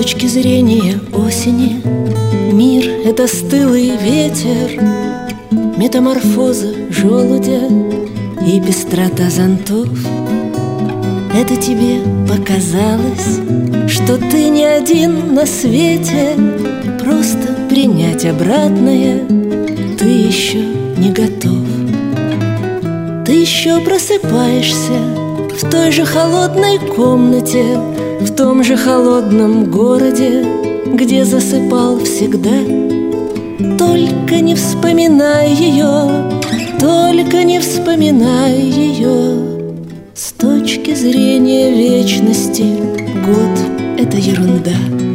точки зрения осени мир — это стылый ветер, метаморфоза желудя и пестрота зонтов. Это тебе показалось, что ты не один на свете, просто принять обратное ты еще не готов. Ты еще просыпаешься в той же холодной комнате, в том же холодном городе, где засыпал всегда. Только не вспоминай ее, только не вспоминай ее. С точки зрения вечности год — это ерунда.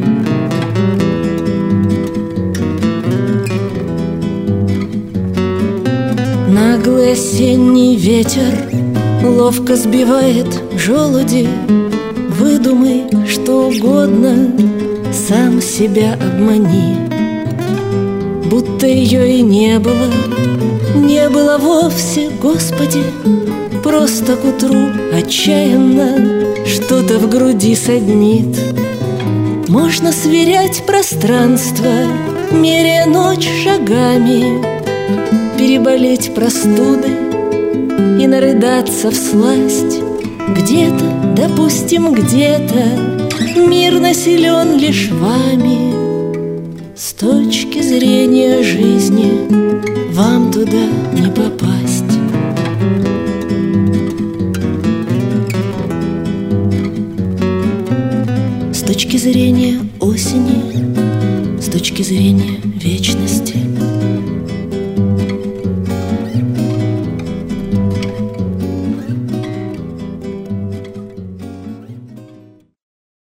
Наглый осенний ветер ловко сбивает желуди. Выдумай что угодно, сам себя обмани. Будто ее и не было вовсе, Господи. Просто к утру отчаянно что-то в груди саднит. Можно сверять пространство, меряя ночь шагами, переболеть простудой и нарыдаться всласть. Где-то, допустим, где-то мир населен лишь вами. С точки зрения жизни вам туда не попасть. С точки зрения осени, с точки зрения вечности.